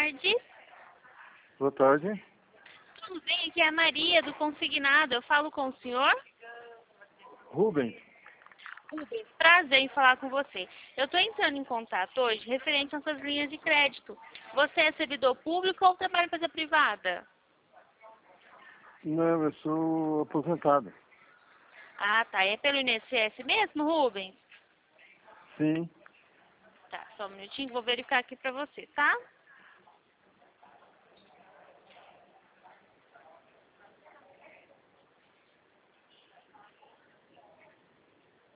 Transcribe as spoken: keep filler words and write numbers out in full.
tarde. Boa tarde. Tudo bem? Aqui é a Maria, do Consignado. Eu falo com o senhor? Rubens. Rubens, prazer em falar com você. Eu estou entrando em contato hoje referente às suas linhas de crédito. Você é servidor público ou trabalha em empresa privada? Não, eu sou aposentado. Ah, tá. É pelo I N S S mesmo, Rubens? Sim. Tá, só um minutinho que vou verificar aqui pra você, tá?